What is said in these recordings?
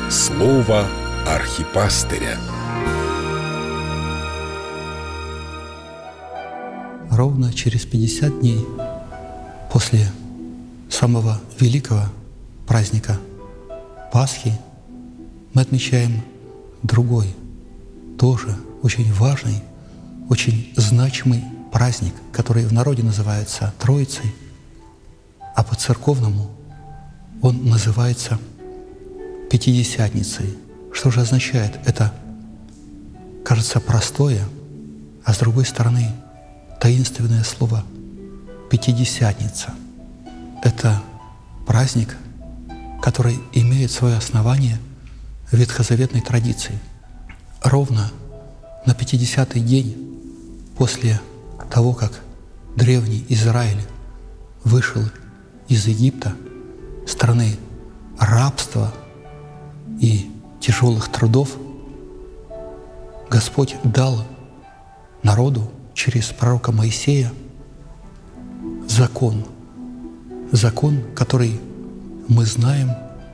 Слово архипастыря. Ровно через 50 дней после самого великого праздника Пасхи мы отмечаем другой, тоже очень важный, очень значимый праздник, который в народе называется Троицей, а по-церковному он называется Пятидесятницей. Что же означает это? Кажется простое, а с другой стороны таинственное слово «пятидесятница». Это праздник, который имеет свое основание в ветхозаветной традиции. Ровно на 50-й день после того, как древний Израиль вышел из Египта, страны рабства и тяжелых трудов, Господь дал народу через пророка Моисея закон, который мы знаем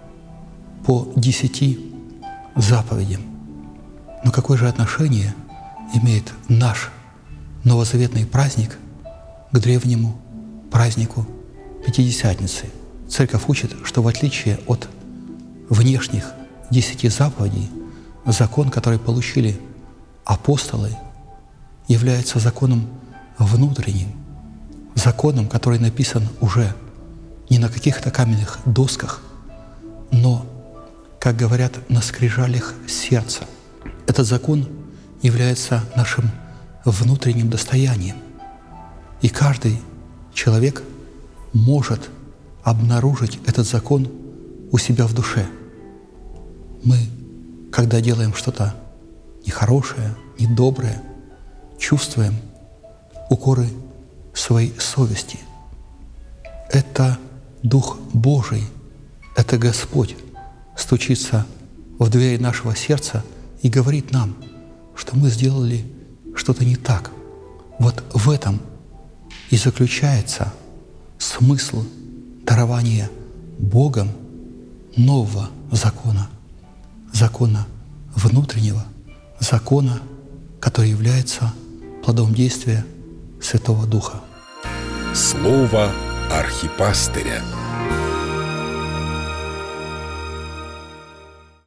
по 10 заповедям. Но какое же отношение имеет наш новозаветный праздник к древнему празднику Пятидесятницы? Церковь учит, что в отличие от внешних 10 заповедей, закон, который получили апостолы, является законом внутренним, законом, который написан уже не на каких-то каменных досках, но, как говорят, на скрижалях сердца. Этот закон является нашим внутренним достоянием, и каждый человек может обнаружить этот закон у себя в душе. Мы, когда делаем что-то нехорошее, недоброе, чувствуем укоры своей совести. Это Дух Божий, это Господь стучится в дверь нашего сердца и говорит нам, что мы сделали что-то не так. Вот в этом и заключается смысл дарования Богом нового закона, закона внутреннего, закона, который является плодом действия Святого Духа. Слово архипастыря.